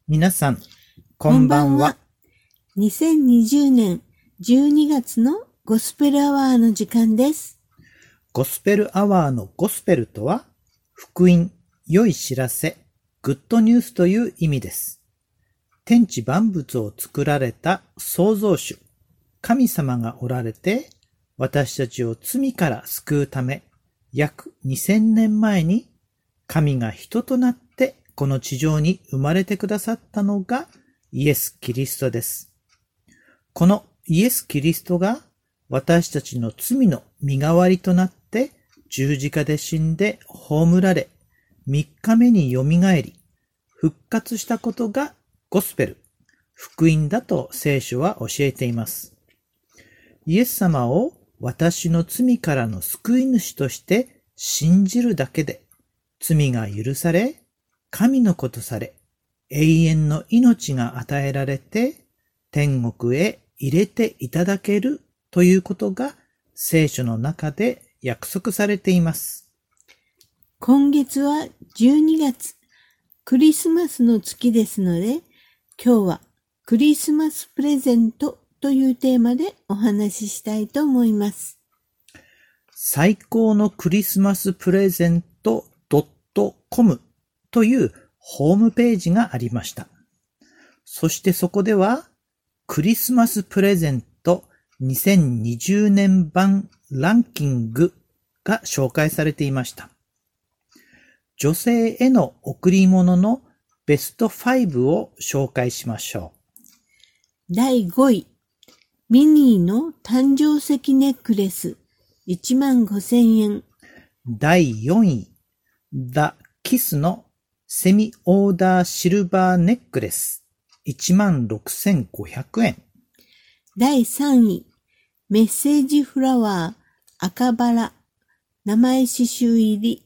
皆さん、こんばんは。 2020年12月のゴスペルアワーの時間です。 ゴスペルアワーのゴスペルとは、福音、良い知らせ、グッドニュースという意味です。天地万物を作られた創造主、神様がおられて、私たちを罪から救うため、約2000年前に神が人となってこの地上に生まれてくださったのがイエス・キリストです。このイエス・キリストが私たちの罪の身代わりとなって十字架で死んで葬られ、3日目によみがえり、復活したことがゴスペル、福音だと聖書は教えています。イエス様を私の罪からの救い主として信じるだけで罪が許され、神の子とされ、永遠の命が与えられて天国へ入れていただけるということが聖書の中で約束されています。 今月は12月、クリスマスの月ですので、今日はクリスマスプレゼントというテーマでお話ししたいと思います。 最高のクリスマスプレゼント .com というホームページがありました。そしてそこではクリスマスプレゼント2020年版ランキングが紹介されていました。女性への贈り物のベスト5を紹介しましょう。第5位、ミニーの誕生石ネックレス15,000円。 第4位、ザ・キスのセミオーダーシルバーネックレス16,500円。 第3位、メッセージフラワー赤バラ名前刺繍入り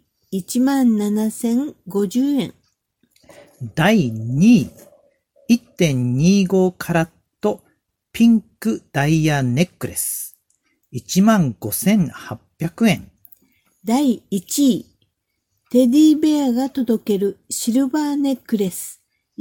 17,050円。 第2位、1.25 カラットピンクダイヤネックレス15,800円。 第1位、テディベアが届けるシルバーネックレス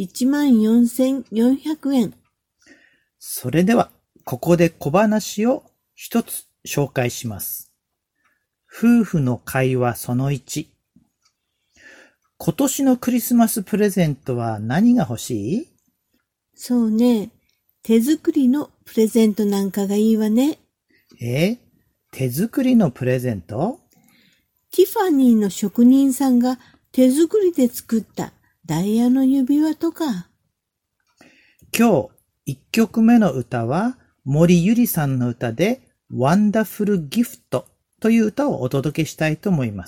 14,400円。 それではここで小話を一つ紹介します。夫婦の会話その1。今年のクリスマスプレゼントは何が欲しい？ そうね。手作りのプレゼントなんかがいいわね。 手作りのプレゼント？ ティファニーの職人さんが手作りで作ったダイヤの指輪とか。 今日1曲目の歌は森ゆりさんの歌でワンダフルギフトという歌をお届けしたいと思います。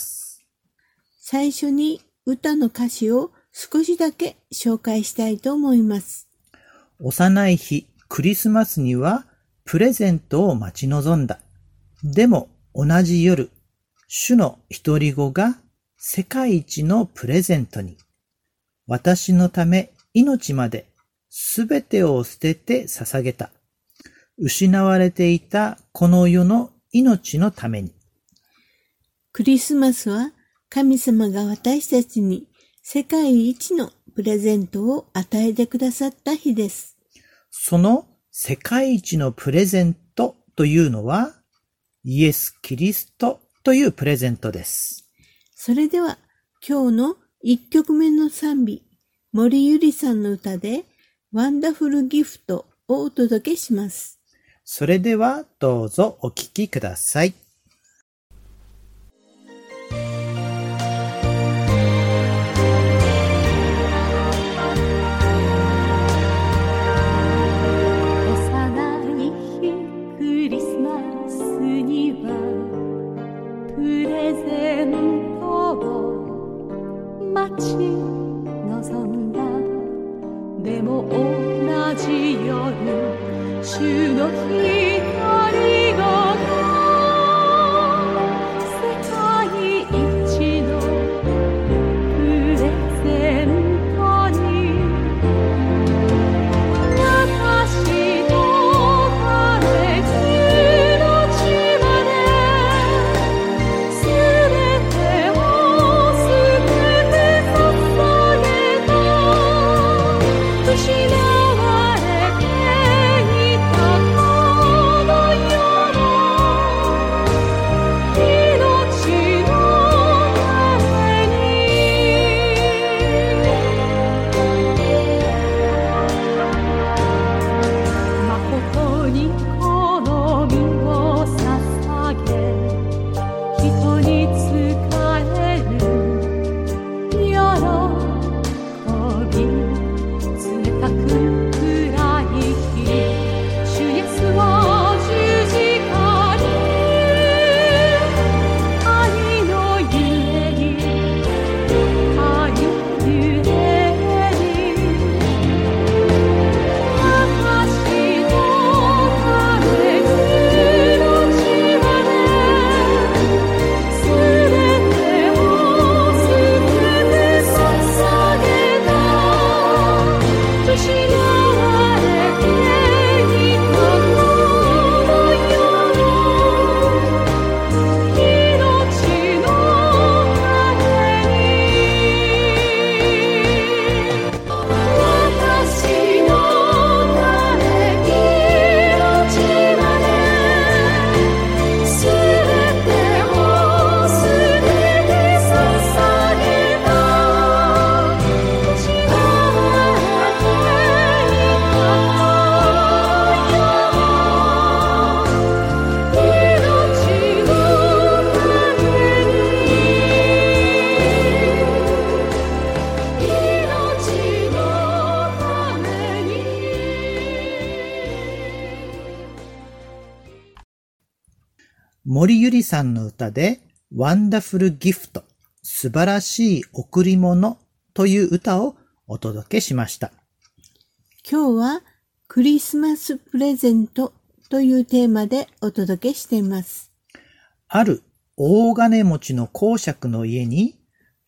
最初に歌の歌詞を少しだけ紹介したいと思います。 幼い日クリスマスにはプレゼントを待ち望んだ。でも同じ夜、主の独り子が世界一のプレゼントに、私のため命まで全てを捨てて捧げた。失われていたこの世の命のために。 クリスマスは神様が私たちに世界一のプレゼントを与えてくださった日です。 その世界一のプレゼントというのはイエス・キリストというプレゼントです。 それでは今日の1曲目の賛美、森ゆりさんの歌でワンダフルギフトをお届けします。 それではどうぞお聴きください。 待ち望んだ。でも同じ夜、主の光が世界一のプレゼントに私の枯れ木の地まで全てを捨てて捧げた。 森ゆりさんの歌でワンダフルギフト、素晴らしい贈り物という歌をお届けしました。 今日はクリスマスプレゼントというテーマでお届けしています。 ある大金持ちの公爵の家に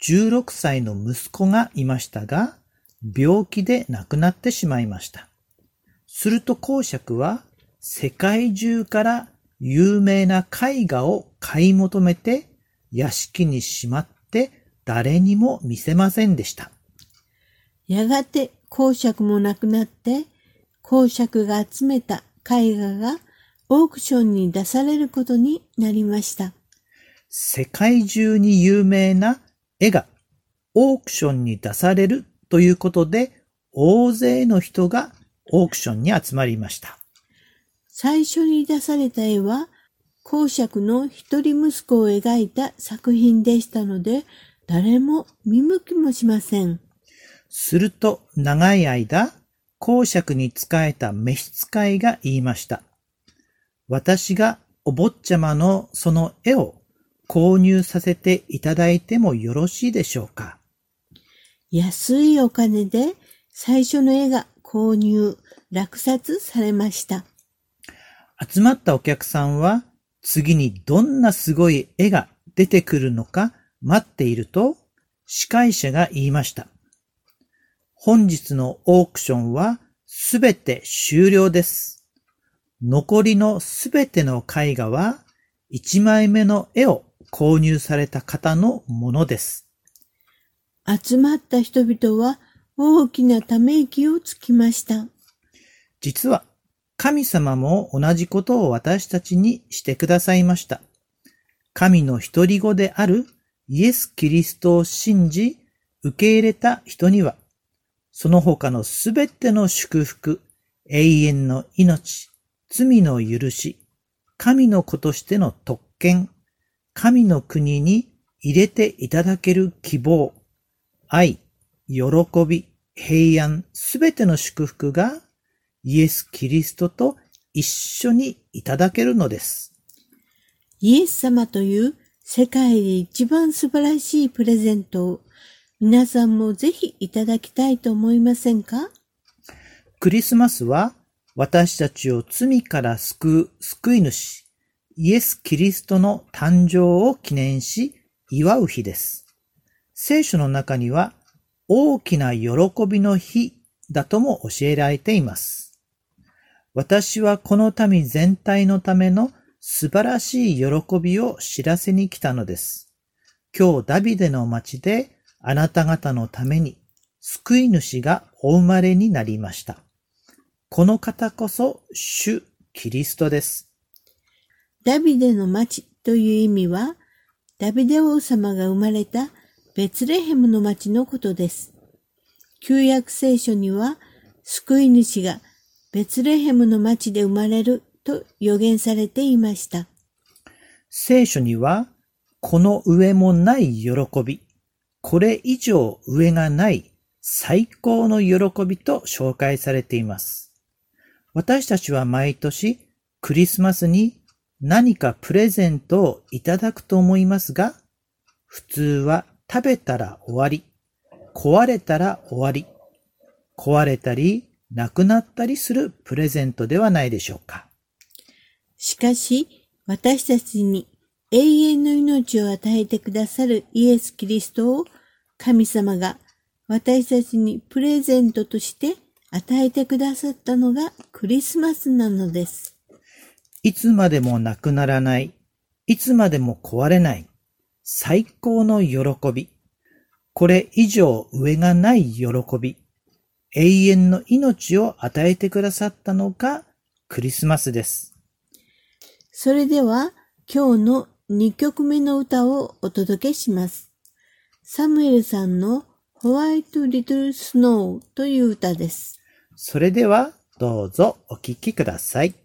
16歳の息子がいましたが、病気で亡くなってしまいました。すると公爵は世界中から有名な絵画を買い求めて屋敷にしまって誰にも見せませんでした。 やがて公爵も亡くなって、公爵が集めた絵画がオークションに出されることになりました。 世界中に有名な絵がオークションに出されるということで、大勢の人がオークションに集まりました。 最初に出された絵は、公爵の一人息子を描いた作品でしたので、誰も見向きもしません。 すると長い間、公爵に仕えた召使いが言いました。私がお坊ちゃまのその絵を購入させていただいてもよろしいでしょうか。 安いお金で最初の絵が購入、落札されました。 集まったお客さんは次にどんなすごい絵が出てくるのか待っていると、司会者が言いました。本日のオークションはすべて終了です。残りのすべての絵画は1枚目の絵を購入された方のものです。 集まった人々は大きなため息をつきました。 実は神様も同じことを私たちにしてくださいました。神の独り子であるイエス・キリストを信じ受け入れた人には、その他のすべての祝福、永遠の命、罪の許し、神の子としての特権、神の国に入れていただける希望、愛、喜び、平安、すべての祝福がイエス・キリストと一緒にいただけるのです。 イエス様という世界で一番素晴らしいプレゼントを皆さんもぜひいただきたいと思いませんか？ クリスマスは私たちを罪から救う救い主、イエス・キリストの誕生を記念し祝う日です。聖書の中には大きな喜びの日だとも教えられています。私はこの民全体のための素晴らしい喜びを知らせに来たのです。今日ダビデの町であなた方のために救い主がお生まれになりました。この方こそ主キリストです。 ダビデの町という意味は、ダビデ王様が生まれたベツレヘムの町のことです。旧約聖書には、救い主がベツレヘムの町で生まれると予言されていました。 聖書には、この上もない喜び、これ以上上がない最高の喜びと紹介されています。私たちは毎年クリスマスに何かプレゼントをいただくと思いますが、普通は食べたら終わり、壊れたら終わり、壊れたりなくなったりするプレゼントではないでしょうか。 しかし、私たちに永遠の命を与えてくださるイエス・キリストを神様が私たちにプレゼントとして与えてくださったのがクリスマスなのです。 いつまでもなくならない、いつまでも壊れない、最高の喜び。これ以上上がない喜び。永遠の命を与えてくださったのがクリスマスです。 それでは今日の2曲目の歌をお届けします。サムエルさんのホワイト・リトル・スノーという歌です。 それではどうぞお聴きください。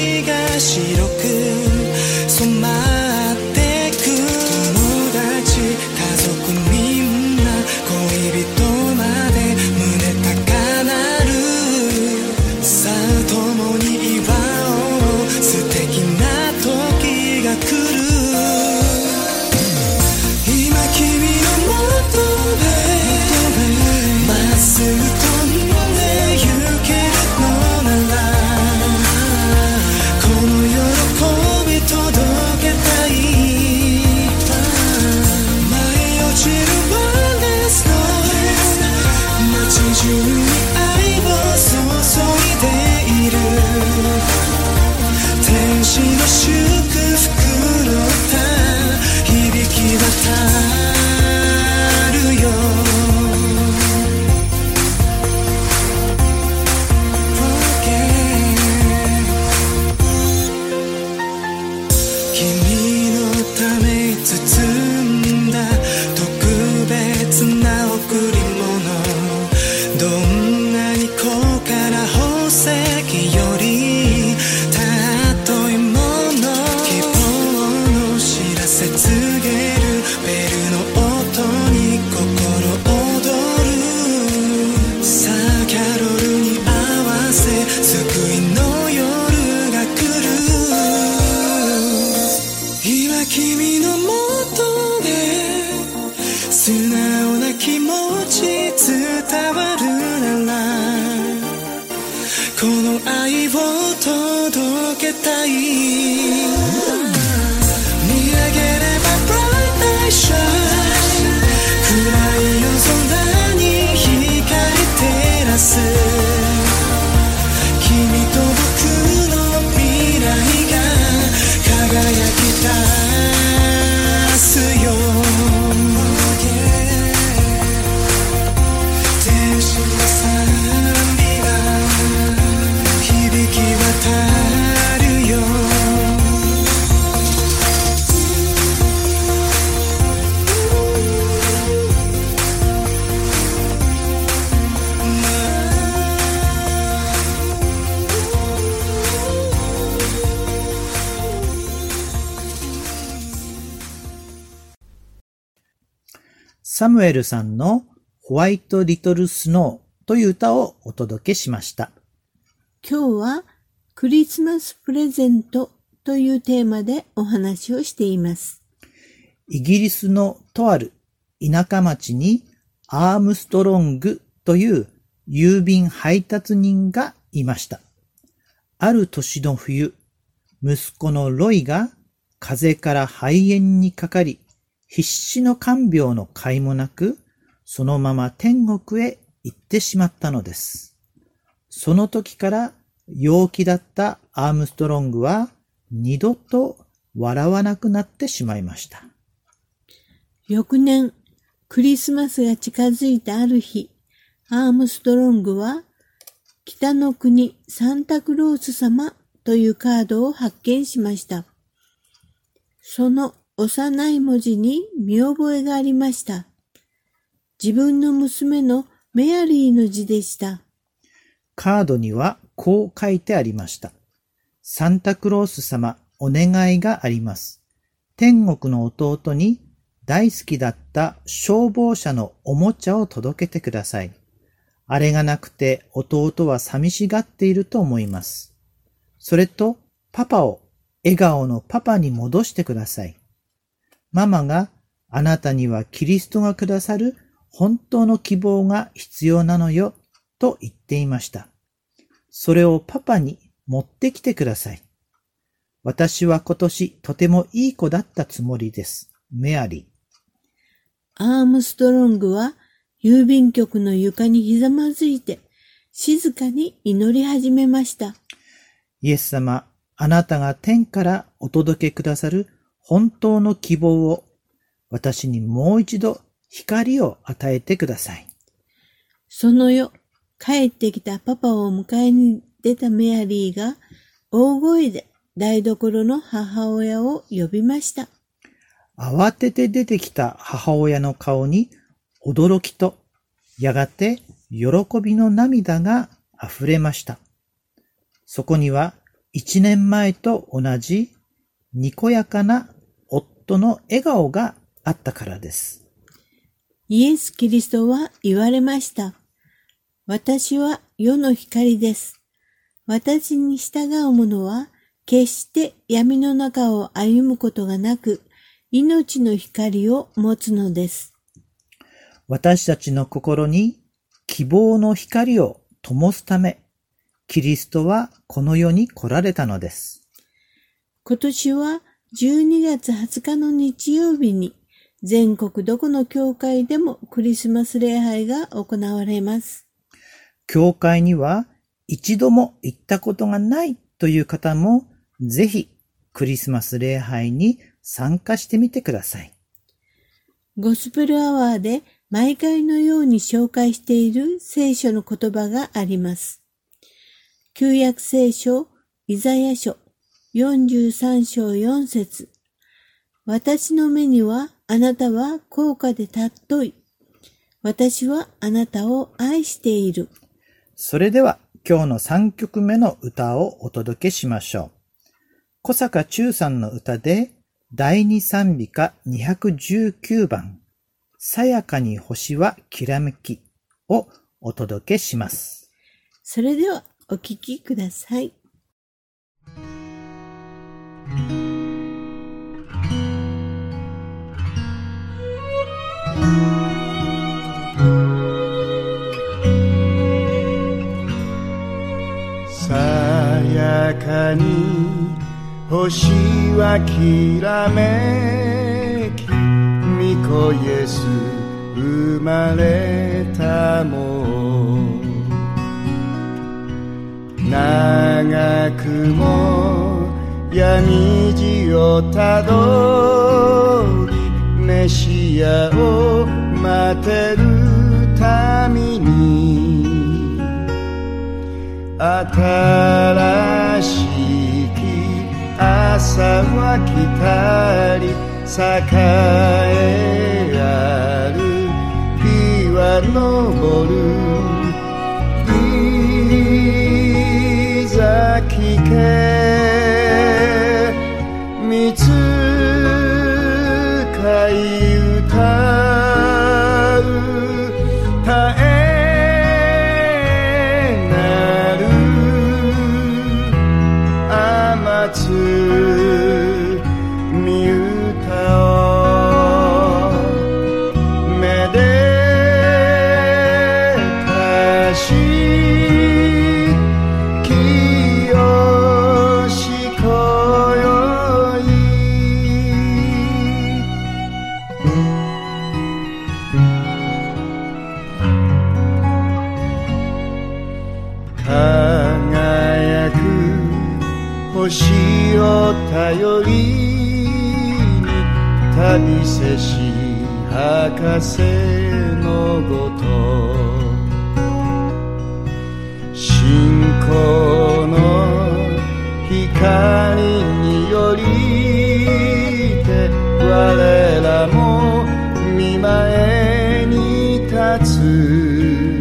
日が白く染まってく。友達家族みんな恋人まで胸高鳴る。さあ共に祝おう、素敵な時が来る。今君のもとへまっすぐ飛んで行けるのなら、この喜び届けたい。舞い落ちるワンダースノー、街中に愛を注いでいる。天使の祝福の歌響き渡るよ。君のため包んだ特別な贈り物。どんなに高価な宝石より尊いもの。希望の知らせ告げるベルの音に心躍る。さあキャロルに合わせ救いの夜が来る。今君のもとで素直な気持ち伝わるなら、この愛を届けたい。見上げれば Bright Light Shine、 暗い夜空に光照らす。君と僕の未来が輝き出すよ。天使の賛美が響き渡るよ。 サムエルさんのホワイトリトルスノーという歌をお届けしました。 今日はクリスマスプレゼントというテーマでお話をしています。 イギリスのとある田舎町にアームストロングという郵便配達人がいました。ある年の冬、息子のロイが風邪から肺炎にかかり、必死の看病の甲斐もなく、そのまま天国へ行ってしまったのです。その時から陽気だったアームストロングは二度と笑わなくなってしまいました。 翌年、クリスマスが近づいたある日、アームストロングは北の国サンタクロース様というカードを発見しました。その幼い文字に見覚えがありました。自分の娘のメアリーの字でした。 カードにはこう書いてありました。サンタクロース様、お願いがあります。天国の弟に大好きだった消防車のおもちゃを届けてください。あれがなくて弟は寂しがっていると思います。それとパパを笑顔のパパに戻してください。ママがあなたにはキリストがくださる本当の希望が必要なのよと言っていました。それをパパに持ってきてください。私は今年とてもいい子だったつもりです。メアリー。 アームストロングは郵便局の床にひざまずいて静かに祈り始めました。 イエス様、あなたが天からお届けくださる本当の希望を私にもう一度光を与えてください。 その夜、帰ってきたパパを迎えに出たメアリーが大声で台所の母親を呼びました。 慌てて出てきた母親の顔に驚きとやがて喜びの涙があふれました。そこには 1年前と同じにこやかな夫の笑顔があったからです。 イエス・キリストは言われました。私は世の光です。私に従う者は決して闇の中を歩むことがなく、命の光を持つのです。 私たちの心に希望の光を灯すため、キリストはこの世に来られたのです。 今年は12月20日の日曜日に全国どこの教会でもクリスマス礼拝が行われます。 教会には一度も行ったことがないという方もぜひクリスマス礼拝に参加してみてください。 ゴスペルアワーで毎回のように紹介している聖書の言葉があります。旧約聖書イザヤ書43章4節。私の目にはあなたは高価で尊い。私はあなたを愛している。 それでは今日の3曲目の歌をお届けしましょう。小坂忠さんの歌で第二賛美歌219番さやかに星はきらめきをお届けします。 それではお聴きください。 さやかに星はきらめき、御子イエス生まれたも、長くも闇路をたどり、メシアを待てる民に、新しき朝は来たり、栄えある日は昇る。いざ聞け御使い歌う絶えなる甘つ御歌をめでたし清しこよい。輝く星を頼りに、旅せし博士のごと、信仰の光によりて、我らも御前に立つ。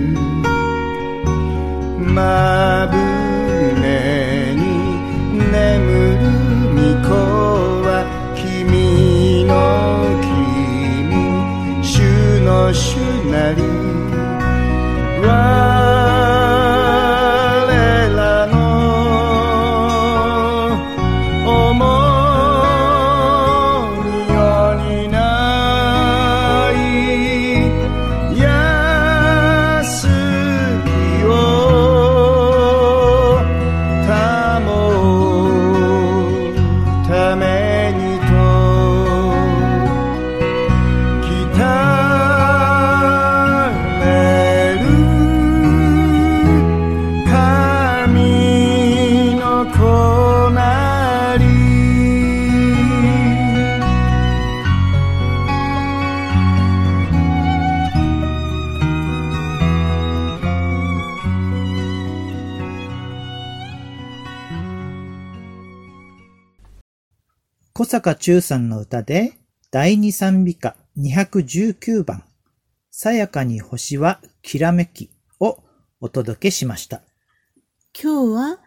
まぶねに眠る御子は、君の君主の主なり。我らの重荷を担い、安きを保うためにと、来たれる神の子なり。 小坂忠さんの歌で第二賛美歌219番さやかに星はきらめきをお届けしました。 今日は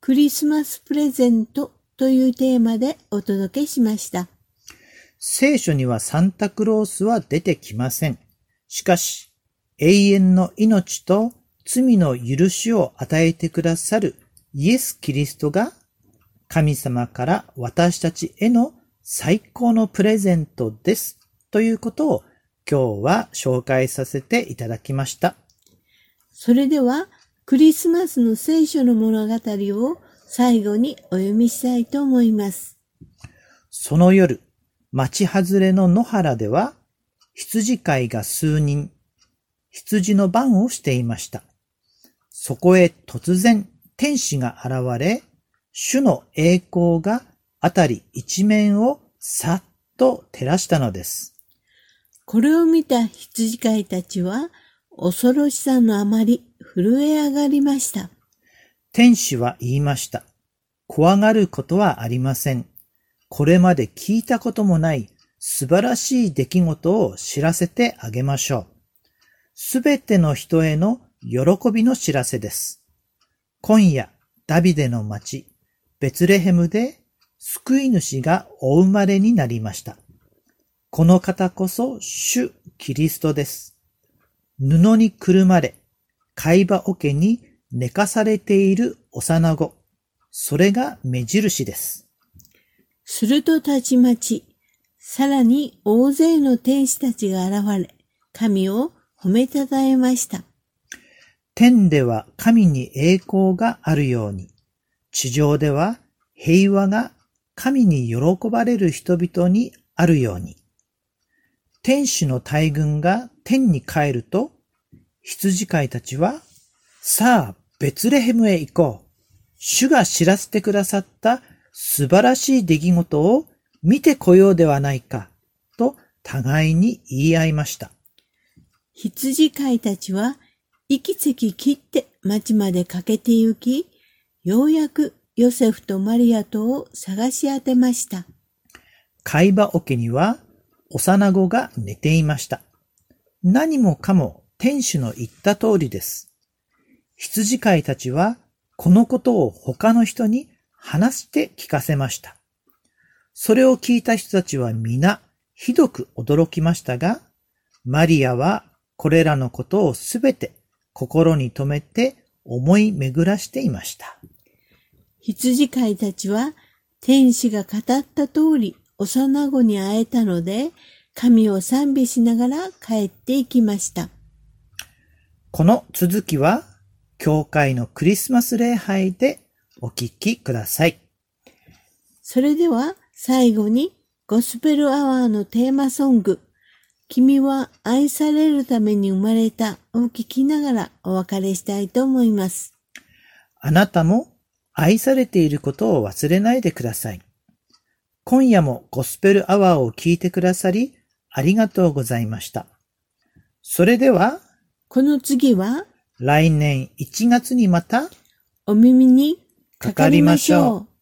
クリスマスプレゼントというテーマでお届けしました。 聖書にはサンタクロースは出てきません。しかし、永遠の命と罪の許しを与えてくださるイエス・キリストが神様から私たちへの最高のプレゼントですということを今日は紹介させていただきました。 それではクリスマスの聖書の物語を最後にお読みしたいと思います。 その夜、町外れの野原では羊飼いが数人、羊の番をしていました。そこへ突然天使が現れ、主の栄光が辺り一面をさっと照らしたのです。 これを見た羊飼いたちは恐ろしさのあまり震え上がりました。 天使は言いました。怖がることはありません。これまで聞いたこともない素晴らしい出来事を知らせてあげましょう。すべての人への喜びの知らせです。今夜、ダビデの町、ベツレヘムで救い主がお生まれになりました。この方こそ主キリストです。布にくるまれ、貝羽桶に寝かされている幼子、それが目印です。 するとたちまち、さらに大勢の天使たちが現れ、神を褒めたたえました。 天では神に栄光があるように、地上では平和が神に喜ばれる人々にあるように。天使の大群が天に帰ると、羊飼いたちは、さあ、ベツレヘムへ行こう。主が知らせてくださった素晴らしい出来事を見てこようではないか、と互いに言い合いました。 羊飼いたちは、息つき切って町まで駆けて行き、ようやくヨセフとマリアとを探し当てました。 貝羽桶には幼子が寝ていました。何もかも天使の言った通りです。羊飼いたちはこのことを他の人に話して聞かせました。それを聞いた人たちは皆ひどく驚きましたが、マリアはこれらのことをすべて心に留めて思い巡らしていました。 羊飼いたちは天使が語った通り幼子に会えたので、神を賛美しながら帰っていきました。 この続きは教会のクリスマス礼拝でお聞きください。 それでは最後にゴスペルアワーのテーマソング、君は愛されるために生まれたを聞きながらお別れしたいと思います。 あなたも愛されていることを忘れないでください。今夜もゴスペルアワーを聞いてくださりありがとうございました。それでは、 この次は来年1月にまたお耳にかかりましょう。